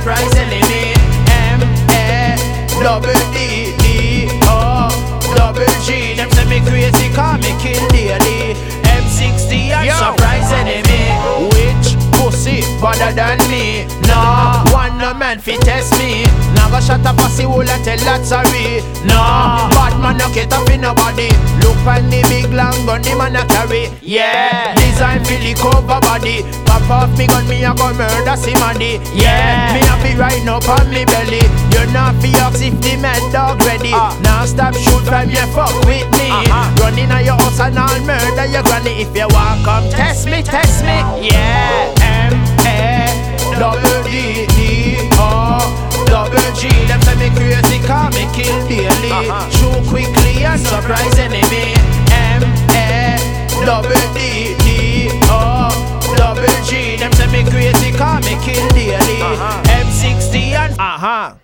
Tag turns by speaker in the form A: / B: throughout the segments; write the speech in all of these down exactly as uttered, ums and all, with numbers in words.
A: surprise enemy. M A double D D O double G. Them say me crazy, call me kill daily. M sixty and Yo. Surprise enemy. Which pussy better than me? No, one no man fi test me. Never shut up pussy hole and tell that sorry. No, bad man no get up in nobody. Look on the big long gun the man a carry. Yeah, design fi the cover body. Pop off me gun me a go murder somebody. Yeah, me a fi right up on me belly. You not fi ask if the mad dog ready. uh. Now stop shoot from you fuck with me. uh-huh. Running on your house and I'll murder your granny. If you want come test me, test me. Yeah, M A double D D O double G. Them say me crazy, call me kill daily. uh-huh. Shoot quickly and surprise enemy. M A double D D O double G. Them say me crazy, call me kill daily. uh-huh. M sixty and uh-huh.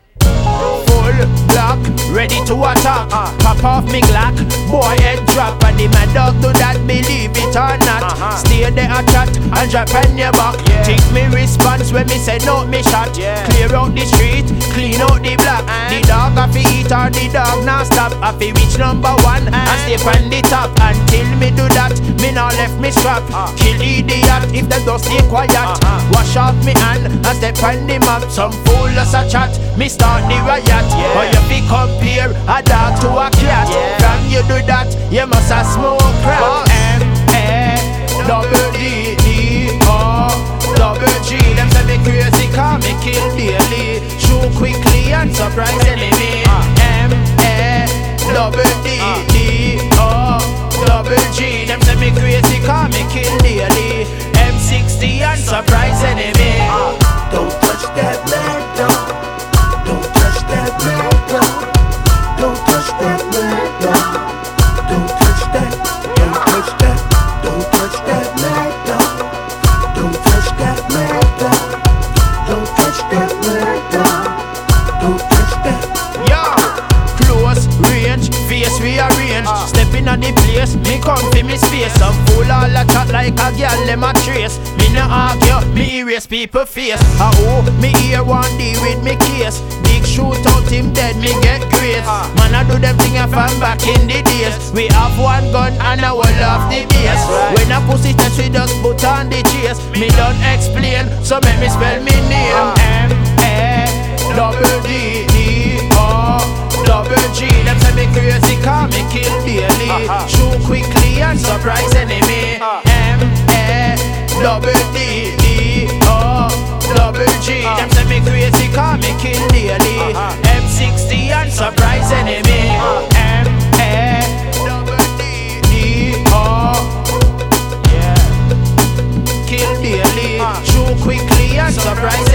A: Full block, ready to attack. uh. Pop off me Glock, boy head drop. And the mad dog do that, believe it or not. uh-huh. Stay there a chat and drop on your back. yeah. Think me response when me say no me shot. yeah. Clear out the street, clean out the block. uh. The dog a fi eat or the dog now stop. I fi reach number one uh. and stay on the top. Until me do that, me now left me strap. uh. Kill idiot if they don't stay quiet. uh-huh. Wash off me hand and step on the map. Some fool as a chat, me start the riot. yeah. Or you fi compare a dog to a cat. yeah. From you do that, you must a smoke crack. M A double D D O double G. Them say me crazy, call me kill daily. Shoot quickly and surprise enemy. M A double D D O double G. Them say me crazy, call me kill daily. M sixty and surprise enemy.
B: Don't touch that leg, dog. Don't touch that leg, dog. Don't touch that leg, dog. Don't touch that. Don't touch that. Don't touch that leg, dog. Don't touch that leg, dog. Don't touch that leg, dog. Don't touch that.
A: Yo, close range, face rearrange. uh. Stepping on the place, me come fi me space. Some fool all a chat like a girl them a trace. Me no argue, me erase people face. Ah oh, me here one deal with me case. Big shootout, him dead, me get grace. uh. Man I do them thing I from back in the days. We have one gun and I will off the base. right. When a pussy test we just put on the chase. Me don't explain, so make me spell me name. uh. M A double D D O double G. Them say me crazy, call me kill daily. uh-huh. Shoot quickly and surprise enemy. uh. M A double D D O double G. uh. Them say me crazy, call me kill daily. uh-huh. M sixty and surprise enemy. uh. M A double D D O yeah. Kill daily. uh. Shoot quickly and surprise